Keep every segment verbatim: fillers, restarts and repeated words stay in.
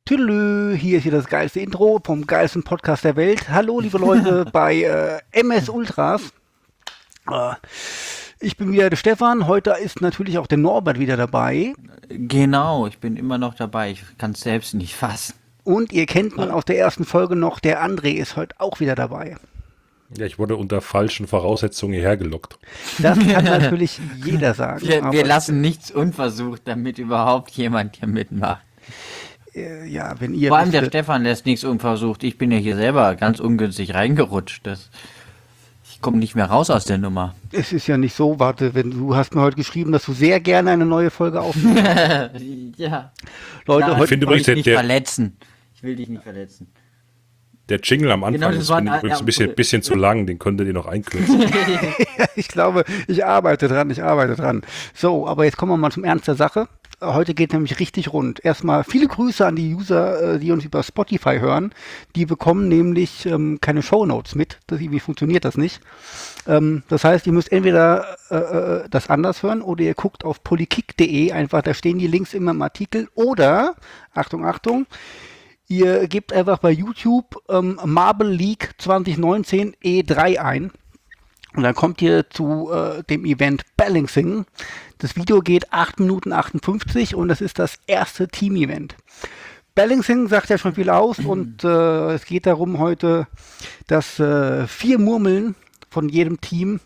Tüdelü, hier ist hier das geilste Intro vom geilsten Podcast der Welt. Hallo, liebe Leute bei äh, M S Ultras. Äh, ich bin wieder der Stefan. Heute ist natürlich auch der Norbert wieder dabei. Genau, ich bin immer noch dabei. Ich kann es selbst nicht fassen. Und ihr kennt man aus der ersten Folge noch, der André ist heute auch wieder dabei. Ja, ich wurde unter falschen Voraussetzungen hierher gelockt. Das kann natürlich jeder sagen. Wir, wir lassen nichts unversucht, damit überhaupt jemand hier mitmacht. Äh, ja, wenn ihr Vor allem der wisst, Stefan lässt nichts unversucht. Ich bin ja hier selber ganz ungünstig reingerutscht. Das, ich komme nicht mehr raus aus der Nummer. es ist ja nicht so, warte, wenn du hast mir heute geschrieben, dass du sehr gerne eine neue Folge aufnimmst. Ja. Leute, Nein, heute Ich finde ich will übrigens, dich nicht der- verletzen. Ich will dich nicht verletzen. Der Jingle am Anfang Genau, das ist war finde ich ein- übrigens ja, ein bisschen, cool. bisschen zu lang, den könntet ihr noch einkürzen. ich glaube, ich arbeite dran, ich arbeite dran. So, aber jetzt kommen wir mal zum Ernst der Sache. Heute geht nämlich richtig rund. Erstmal viele Grüße an die User, äh, die uns über Spotify hören. Die bekommen nämlich ähm, keine Shownotes mit. Das, irgendwie funktioniert das nicht. Ähm, das heißt, ihr müsst entweder äh, äh, das anders hören oder ihr guckt auf polykick punkt de. Einfach, da stehen die Links immer im Artikel. Oder, Achtung, Achtung, ihr gebt einfach bei YouTube ähm, Marble League zwanzig neunzehn E drei ein. Und dann kommt ihr zu äh, dem Event Balancing. Das Video geht acht Minuten achtundfünfzig und das ist das erste Team-Event. Balancing sagt ja schon viel aus und äh, es geht darum heute, dass äh, vier Murmeln von jedem Team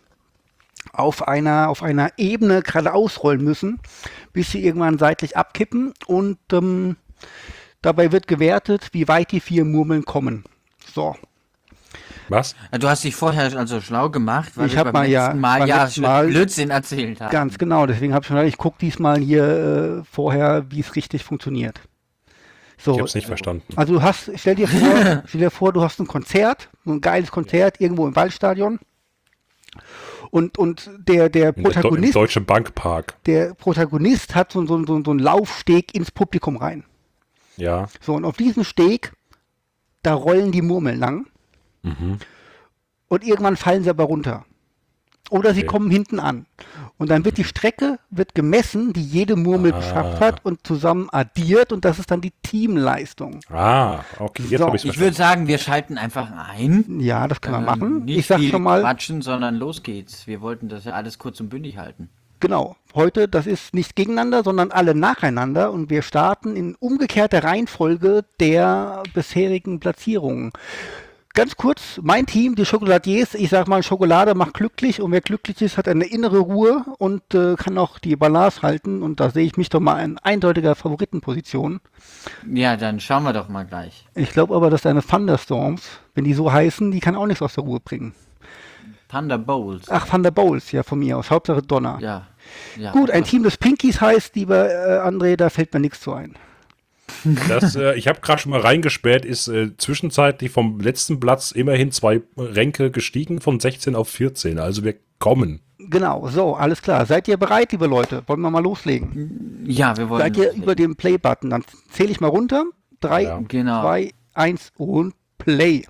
auf einer, auf einer Ebene gerade ausrollen müssen, bis sie irgendwann seitlich abkippen und ähm, dabei wird gewertet, wie weit die vier Murmeln kommen. So. Was? Du hast dich vorher also schlau gemacht, weil Ich wir hab beim mal ja- letzten Mal beim ja letzten Mal- Blödsinn erzählt haben. Ganz genau, deswegen habe ich schon gesagt, ich gucke diesmal hier äh, vorher, wie es richtig funktioniert. So, Ich hab's nicht verstanden. also du hast, stell dir vor, stell dir vor, du hast ein Konzert, so ein geiles Konzert irgendwo im Waldstadion und, und der, der In der Do- Im Protagonist, Deutschen Bankpark. der Protagonist hat so, so, so, so einen Laufsteg ins Publikum rein. Ja. So, und auf diesem Steg, da rollen die Murmeln lang Mhm. und irgendwann fallen sie aber runter. Oder sie Okay. kommen hinten an. Und dann wird die Strecke wird gemessen, die jede Murmel Ah. geschafft hat und zusammen addiert und das ist dann die Teamleistung. Ah, okay, jetzt So, habe ich Ich verstanden. würde sagen, wir schalten einfach ein. Ja, das können wir Ähm, machen. Nicht Ich sag viel schon mal, quatschen, sondern los geht's. Wir wollten das ja alles kurz und bündig halten. genau, heute, das ist nicht gegeneinander, sondern alle nacheinander und wir starten in umgekehrter Reihenfolge der bisherigen Platzierungen. Ganz kurz, mein Team, die Schokoladiers, ich sag mal, Schokolade macht glücklich und wer glücklich ist, hat eine innere Ruhe und äh, kann auch die Balance halten und da sehe ich mich doch mal in eindeutiger Favoritenposition. Ja, dann schauen wir doch mal gleich. Ich glaube aber, dass deine Thunderstorms, wenn die so heißen, die kann auch nichts aus der Ruhe bringen. Thunder Bowls. Ach, Thunder Bowls, ja, von mir aus, Hauptsache Donner. Ja. ja. Gut, ein Team des Pinkies heißt, lieber äh, André, da fällt mir nichts zu ein. Das, äh, ich habe gerade schon mal reingesperrt, ist äh, zwischenzeitlich vom letzten Platz immerhin zwei Ränke gestiegen, von sechzehn auf vierzehn. Also wir kommen. Genau, so, alles klar. Seid ihr bereit, liebe Leute? Wollen wir mal loslegen? Ja, wir wollen. Seid ihr über den Play-Button? Dann zähle ich mal runter. Drei, Ja. Genau. zwei, eins und Play.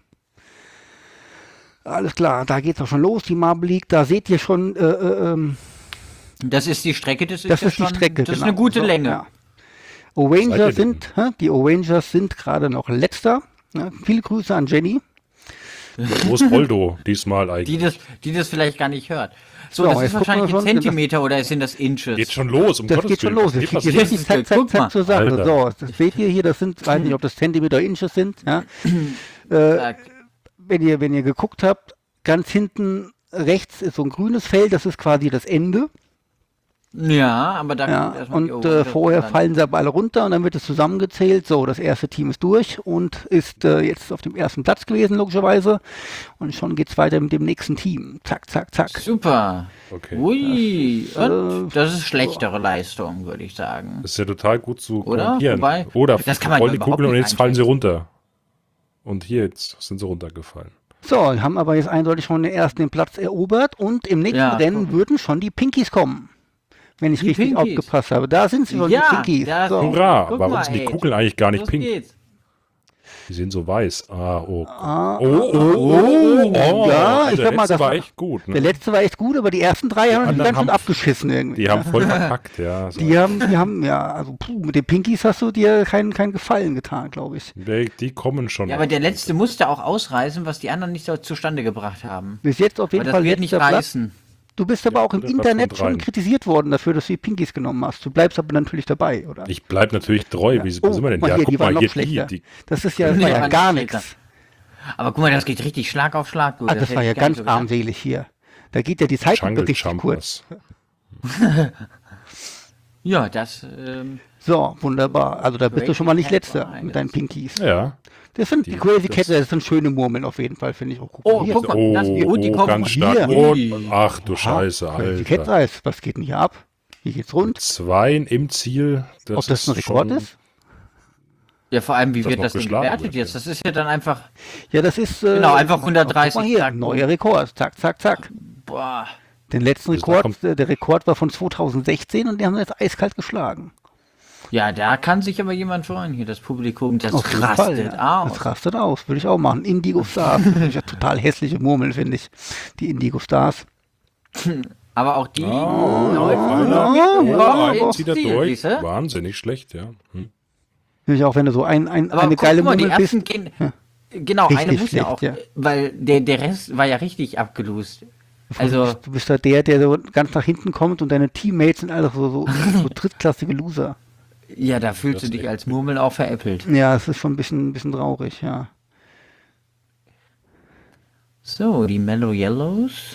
Alles klar, da geht's auch schon los, die Marble League. Da seht ihr schon, äh, äh, ähm, Das ist die Strecke, das ist, das ja ist die schon, Strecke. Das ist genau. eine gute So, Länge. Ja. Seid O'Rangers ihr sind, hä, die O'Rangers sind gerade noch letzter. Ne? Viele Grüße an Jenny. Wo ist Roldo diesmal Die eigentlich? das, die das vielleicht gar nicht hört. So, So, das jetzt ist gucken wahrscheinlich wir in schon, Zentimeter oder sind das Inches? Geht schon los, um Das Gottes geht schon Willen. los. Was Das geht geht hier das? richtig zack, zack, Guck mal. zack zur Sache. Alter. So, das seht ihr hier, das sind, weiß nicht, ob das Zentimeter oder Inches sind. Ja. Zack. Wenn ihr, wenn ihr geguckt habt, ganz hinten rechts ist so ein grünes Feld, das ist quasi das Ende. Ja, aber da Ja, kommt erstmal die und äh, Orange vorher dran. fallen sie aber alle runter und dann wird es zusammengezählt. So, das erste Team ist durch und ist äh, jetzt auf dem ersten Platz gewesen, logischerweise. Und schon geht's weiter mit dem nächsten Team. Zack, zack, zack. Super. Okay. Ui, Das, und äh, das ist schlechtere Leistung, würde ich sagen. Das ist ja total gut zu Oder? korrigieren. Wobei, Oder das kann man rollen die überhaupt Kugeln und nicht jetzt fallen sie einschätzen. runter. Und hier jetzt sind sie runtergefallen. So, haben aber jetzt eindeutig schon den ersten Platz erobert und im nächsten Ja, Rennen guck. würden schon die Pinkies kommen. Wenn ich Die richtig Pinkies. aufgepasst habe. Da sind sie schon, Ja, die Pinkies. da So. sind- Hurra, guck warum mal, sind die ey. Kugeln eigentlich gar nicht Los pink? geht's. Die sind so weiß. Ah, oh. Ah, oh, oh, oh, oh. ja, ich der sag mal, letzte das war war- echt gut. Ne? Der letzte war echt gut, aber die ersten drei haben die anderen ganz schön haben- abgeschissen irgendwie. Die haben voll verkackt, ja. So. Die haben, die haben, ja, also puh, mit den Pinkies hast du dir keinen keinen Gefallen getan, glaube ich. Die, die kommen schon. Ja, aber der letzte musste auch ausreißen, was die anderen nicht so zustande gebracht haben. Bis jetzt auf jeden Aber das Fall wird nicht letzter Platz. reißen. Du bist aber Ja, auch im der Platz Internet kommt schon rein. kritisiert worden dafür, dass du die Pinkies genommen hast. Du bleibst aber natürlich dabei, oder? Ich bleib natürlich treu. Wie, wie Oh, sind wir denn? guck mal Ja, hier, guck die waren mal, noch hier schlechter. die, die. Das ist ja, das Die war ja waren gar schlechter. nichts. Aber guck mal, das geht richtig Schlag auf Schlag. Du. Ah, das hätte war ich ja gar nicht ganz so gedacht. armselig hier. Da geht ja die Zeit Jungle richtig kurz. Jumpers. Ja, das, ähm, So, wunderbar. Also da bist du Crazy schon mal nicht Cat letzter war mit eines. deinen Pinkies. Ja. Das sind die, Die- Crazy das- Cat, das sind schöne Murmeln auf jeden Fall, finde ich. Oh, guck Oh, mal hier. guck mal. Oh, das- oh, die oh kommen ganz hier. stark. Ui. Und, ach du Aha, Scheiße, Crazy Cat Alter. Eis, was geht denn hier ab? Hier geht's rund. Zwei im Ziel. Das Ob das ein ist Rekord schon- ist? ja, vor allem, wie Das wird noch das denn geschlagen gewertet wird, jetzt? ja. Das ist ja dann einfach, Ja, das ist. Äh, Genau, einfach guck hundertdreißig, mal hier, zack, neuer Rekord. Zack, zack, zack. boah. Den letzten Also da Rekord, kommt- äh, der Rekord war von zweitausendsechzehn und die haben jetzt eiskalt geschlagen. Ja, da kann sich aber jemand freuen hier, das Publikum, das Auf jeden rastet Fall, ja. aus. Das rastet aus, würde ich auch machen. Indigo Stars. Das ist ja total hässliche Murmeln, finde ich. Die Indigo Stars. Aber auch die Oh, läuft einer. wieder mit Oh, Rock einen ins zieht er Ziel, durch. siehste? Wahnsinnig schlecht, ja. Hm. Finde ich auch, wenn du so ein, ein, Aber eine guck geile mal, die Murmel bist. ersten gehen, genau, eine Richtig muss ja schlecht, auch, ja. weil der, der Rest war ja richtig abgelust. Also, Du bist da der, der so ganz nach hinten kommt und deine Teammates sind alle so, so, so drittklassige Loser. ja, da fühlst Das du dich echt. als Murmel auch veräppelt. Ja, es ist schon ein bisschen, ein bisschen traurig, ja. So, die Mellow Yellows.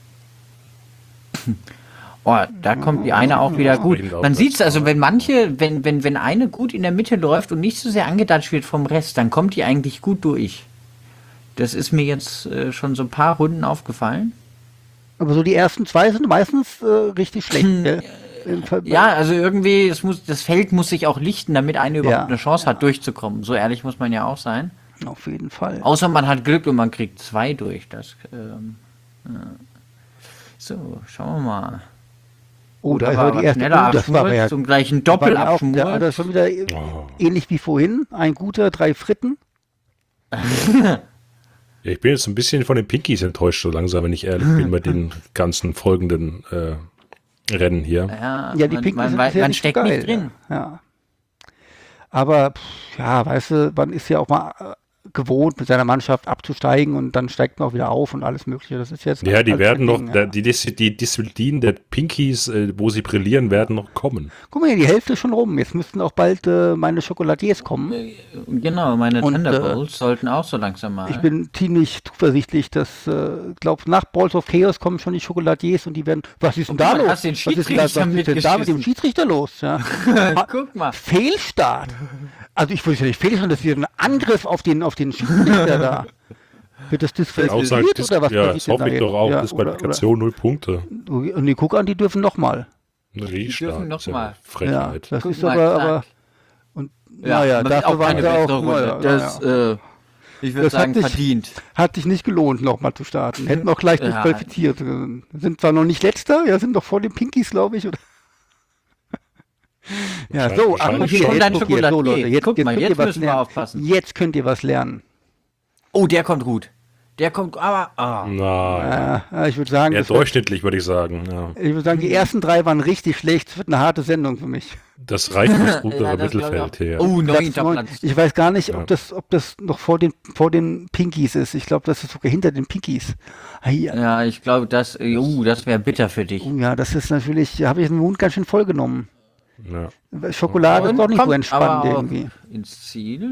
Oh, da kommt die eine auch wieder gut. Man sieht es also, wenn manche, wenn, wenn, wenn eine gut in der Mitte läuft und nicht so sehr angedatscht wird vom Rest, dann kommt die eigentlich gut durch. Das ist mir jetzt äh, schon so ein paar Runden aufgefallen. Aber so die ersten zwei sind meistens äh, richtig schlecht, gell? Im Ver- Ja, also irgendwie, es muss, das Feld muss sich auch lichten, damit eine überhaupt Ja. eine Chance hat, durchzukommen. So ehrlich muss man ja auch sein. Auf jeden Fall. Außer man hat Glück und man kriegt zwei durch. Das, ähm, ja. So, schauen wir mal. Oh, da ist war aber die was erste. schneller Oh, das war aber ja, abschmurrt, zum gleichen war ja auch, Doppelabschmur. ja, das ist schon wieder äh, Oh. ähnlich wie vorhin. Ein guter, drei Fritten. Ja, ich bin jetzt ein bisschen von den Pinkies enttäuscht, so langsam, wenn ich ehrlich bin, bei den ganzen folgenden äh, Rennen hier. Ja, Ja, die man, Pinken man, sind wei- sehr man nicht steckt geil. nicht drin. Ja. Aber, pff, ja, weißt du, man ist ja auch mal äh, gewohnt, mit seiner Mannschaft abzusteigen und dann steigt man auch wieder auf und alles Mögliche. Das ist jetzt. Ja, die alles werden kein noch, Ding, der, ja. die, Dis- die Disziplinen der Pinkies, äh, wo sie brillieren, werden noch kommen. Guck mal hier, die Hälfte ist schon rum. Jetzt müssten auch bald äh, meine Schokoladiers kommen. Genau, meine Und, Thunderbolts sollten auch so langsam mal. Ich bin ziemlich zuversichtlich, dass, äh, glaub, nach Balls of Chaos kommen schon die Schokoladiers und die werden. Was ist denn Oh, da guck mal, los? hast den Was ist denn da, was Schiedsrichter ist denn da mit dem mitgeschissen. Schiedsrichter los? Ja. Guck mal. Fehlstart. Also ich würde ja nicht Fehlstart, das ist ein Angriff auf den, auf den Schiedsrichter da. Wird das Auch sagen, disqualifiziert Dis oder was ja, passiert das denn hoffe da ich jetzt? doch auch. Ja, Disqualifikation, null Punkte. Oder, oder, und die guck an, die dürfen nochmal. Ein Restart. dürfen noch ist ja mal. eine Frechheit. Ja, das Guck ist mal, aber, zack. aber und Ja, naja, aber dafür auch waren keine sie auch, bessere Runde. naja, Das, naja. äh, ich würde Das hat sagen, sich- verdient. Hat sich nicht gelohnt, nochmal zu starten. Hätten auch gleich Ja. disqualifiziert. Sind zwar noch nicht letzter, ja, sind doch vor den Pinkies, glaube ich. Oder? Ja, so, ach, Wahrscheinlich hier, schon. jetzt, Dein guck hier, so Schokoladier. Leute, jetzt, Guck jetzt mal, könnt jetzt ihr was müssen wir lernen. aufpassen. Jetzt könnt ihr was lernen. Oh, der kommt gut. Der kommt, aber, ah. Na, Ja, ich würde sagen, eher das wird, durchschnittlich, würde ich sagen. Ja. ich würde sagen, die ersten drei waren richtig schlecht. Es wird eine harte Sendung für mich. Das reicht fürs untere Ja, das glaub ich Mittelfeld auch. her. Oh, Platz neunter neun. Platz. Ich weiß gar nicht, Ja. ob das, ob das noch vor den, vor den Pinkies ist. Ich glaube, das ist sogar hinter den Pinkies. Ah, ja. Ja, ich glaube, das, uh, das wäre bitter für dich. Oh ja, das ist natürlich, da habe ich den Mund ganz schön voll genommen. Ja. Schokolade ist doch nicht so kommt entspannt aber auch irgendwie. ins Ziel.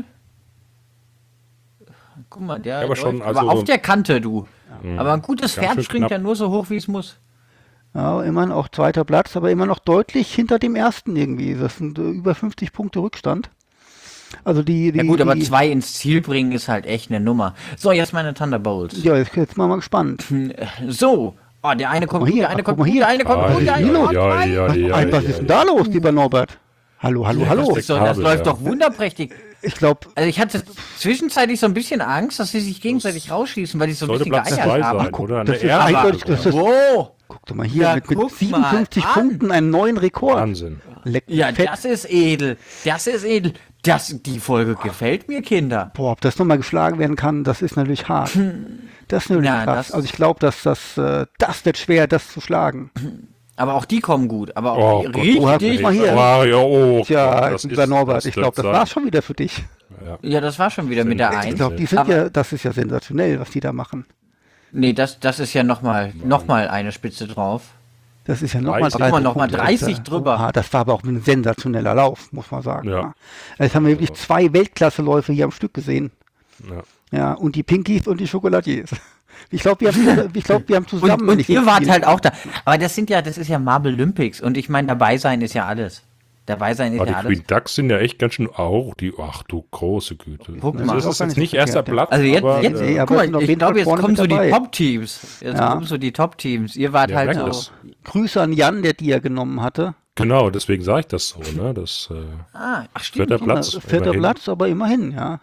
Guck mal, der aber schon, läuft also aber auf so- der Kante, du. Aber ein gutes Ganz Pferd schön springt knapp. ja nur so hoch, wie es muss. Ja, immerhin auch zweiter Platz, aber immer noch deutlich hinter dem ersten irgendwie. Das sind äh, über fünfzig Punkte Rückstand. Also die, die Ja gut, aber die, zwei ins Ziel bringen ist halt echt eine Nummer. So, jetzt meine Thunderbolts. Ja, jetzt, jetzt mal mal gespannt. So. Oh, der eine kommt mal gut, hier, der eine ach, guck kommt mal gut, hier. der eine kommt Ah, gut, der eine ja, kommt ja, gut. ja, Was, ja, ein, was ja, ist denn ja. da los, lieber Norbert? Hallo, hallo, Ja, hallo. das So, das Kabel, läuft ja. doch wunderprächtig. Ich glaube, Also ich hatte zwischenzeitlich so ein bisschen Angst, dass sie sich gegenseitig rausschießen, weil die so ein Sollte bisschen Platz geeiert zwei haben. sein, oder? das Ne, ist er- eindeutig, das ist, Wow. guck doch mal hier, Ja, mit, mit guck mal siebenundfünfzig an. Punkten einen neuen Rekord. Wahnsinn. Leck Ja, fett. das ist edel. Das ist edel. Das, die Folge gefällt mir, Kinder. Boah, ob das nochmal geschlagen werden kann, das ist natürlich hart. Das ist natürlich Ja, krass. das- Also ich glaube, dass das, äh, das wird schwer, das zu schlagen. Aber auch die kommen gut. Aber Oh auch Gott, richtig. du hast nicht mal hier. Mario, oh Tja, Gott, das lieber ist- Norbert, das ich glaube, das wird war's sein. schon wieder für dich. Ja. Ja, das war schon wieder mit der Ich Ich eins. glaube, die sind Aber- ja, das ist ja sensationell, was die da machen. Nee, das, das ist ja nochmal noch mal eine Spitze drauf. Das ist ja nochmal dreißig. Guck mal, noch mal Punkte. dreißig drüber. Oha, das war aber auch ein sensationeller Lauf, muss man sagen. Ja. Ja. Jetzt haben wir wirklich zwei Weltklasse-Läufe hier am Stück gesehen. Ja. Ja, und die Pinkies und die Schokoladiers. Ich glaube, wir haben, ich glaub, wir haben Und, zusammen. und nicht ihr so wart viel- halt auch da. Aber das sind ja, das ist ja Marble Olympics. Und ich meine, dabei sein ist ja alles. Dabei sein ist Aber die ja alles. Queen Ducks sind ja echt ganz schön auch die, ach du große Güte. Guck Also mal. das Auch ist gar jetzt nicht nicht erster verkehrt, ja. Platz, Also jetzt, aber jetzt Nee, äh, aber guck es sind mal, auf ich jeden glaube, Fall jetzt vorne kommen mit so die dabei. Top-Teams. Jetzt Ja. kommen so die Top-Teams. Ihr wart ja, halt weg so. ist. Grüße an Jan, der die ja genommen hatte. Genau, deswegen sage ich das so, ne? Das äh, Ah, ach stimmt. vierter Platz. Ja, vierter immerhin. Platz, aber immerhin, ja.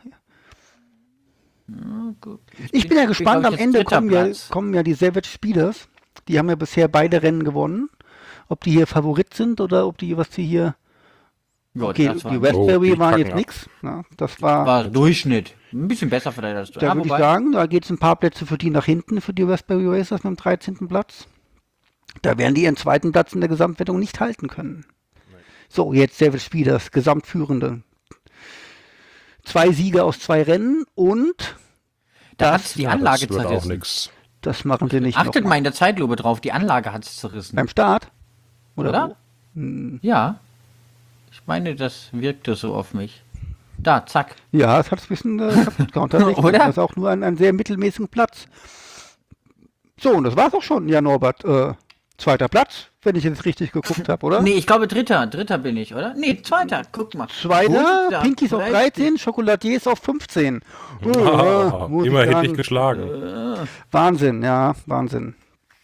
Gut. Ich bin ja gespannt, glaub am ich, jetzt Ende dritter kommen ja, Platz. kommen ja die Savage Speeders. Die haben ja bisher beide Rennen gewonnen. Ob die hier Favorit sind oder ob die, was die hier. Ja, Okay, das war, die Westbury Oh, die waren kacken jetzt ab. nichts. Ja, das war. war Durchschnitt. Ein bisschen besser vielleicht als du. Da Ja, würde ich wobei- sagen, da geht es ein paar Plätze für die nach hinten, für die Westbury Racers mit dem dreizehnten Platz. Da werden die ihren zweiten Platz in der Gesamtwertung nicht halten können. So, jetzt Savage Speeders, Gesamtführende. Zwei Siege aus zwei Rennen und Da das- hat's die ja, Anlage Das wird auch zerrissen. nichts. das machen sie nicht Achtet noch mal in der Zeitlupe drauf, die Anlage hat's zerrissen. beim Start. Oder? Oder? wo? Ja. Ich meine, das wirkte so auf mich. Da, zack. Ja, es hat es ein bisschen äh, kaputt gehauen. Tatsächlich. Oder? Das ist auch nur ein, ein sehr mittelmäßigen Platz. So, und das war's auch schon. Ja, Norbert, äh, zweiter Platz, wenn ich jetzt richtig geguckt habe, oder? Nee, ich glaube dritter. Dritter bin ich, oder? Nee, zweiter. Guck mal. Zweiter, Guter, Pinkies auf richtig. dreizehn, Schokoladiers auf fünfzehn. Ah, Oh, muss ich immerhin sagen. nicht geschlagen. Wahnsinn, ja, Wahnsinn.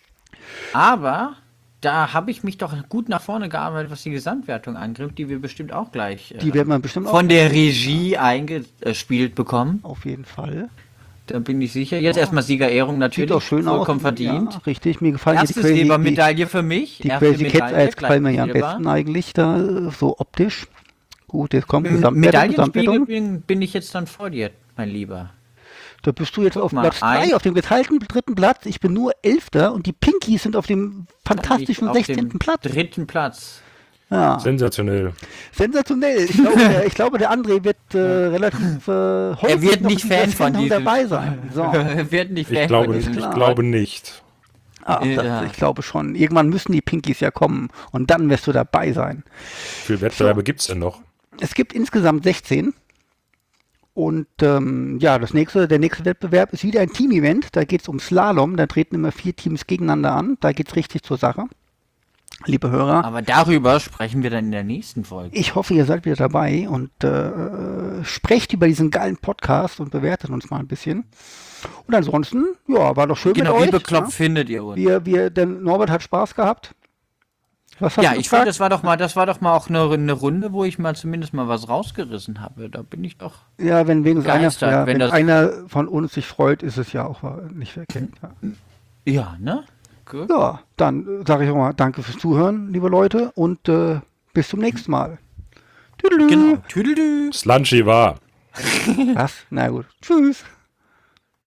Aber da habe ich mich doch gut nach vorne gearbeitet, was die Gesamtwertung angeht, die wir bestimmt auch gleich äh, Die werden wir bestimmt auch von der Regie eingespielt bekommen. auf jeden Fall. Da bin ich sicher. Jetzt erstmal Siegerehrung Sieht natürlich. auch schön aus. vollkommen verdient. Ja, richtig, mir gefallen hier Erste die Crazy, die, Silbermedaille für mich. die Erste Crazy Cats Medaille, als gefallen mir ja am gleich besten Silber. eigentlich, da äh, so optisch. Gut, jetzt kommt Im Gesamtwertung, Medaillenspiegel Gesamtwertung. bin, bin ich jetzt dann vor dir, mein Lieber. Da bist du jetzt auf mal, Platz ein- drei, auf dem geteilten dritten Platz. Ich bin nur Elfter und die Pinkies sind auf dem fantastischen Ich auf dem sechzehnten Platz. Dritten Platz. Ja, Sensationell. sensationell. Ich glaube, der, ich glaube, der André wird äh, relativ äh, häufig Er wird noch nicht in dieser Fan von Sendung diesem. dabei sein. So. Wir werden nicht Ich Fan glaube, von ich diesem klar. glaube nicht. Ah, Ja. das, ich glaube schon. Irgendwann müssen die Pinkies ja kommen und dann wirst du dabei sein. Wie viele Wettbewerbe gibt es denn noch? Es gibt insgesamt sechzehn. Und ähm, ja, das nächste, der nächste Wettbewerb ist wieder ein Team-Event. Da geht es um Slalom. Da treten immer vier Teams gegeneinander an. Da geht es richtig zur Sache. Liebe Hörer, Aber darüber sprechen wir dann in der nächsten Folge. ich hoffe, ihr seid wieder dabei und äh, sprecht über diesen geilen Podcast und bewertet uns mal ein bisschen. Und ansonsten, ja, war doch schön Genau, mit wie euch. bekloppt findet ihr uns? Wir, wir, denn Norbert hat Spaß gehabt. Was hast Ja, du ich fand, gefragt? das war doch mal, das war doch mal auch eine, eine Runde, wo ich mal zumindest mal was rausgerissen habe. Da bin ich doch. Ja, wenn wenigstens einer, begeistert, ja, wenn wenn das- einer von uns sich freut, ist es ja auch äh, nicht verkehrt. Ja. Ja, ne? Gut. Ja, dann sage ich auch mal danke fürs Zuhören, liebe Leute, und äh, bis zum nächsten Mal. Tüdelü. Genau. Tüdelü. Slunchy war. Was? Na gut. Tschüss.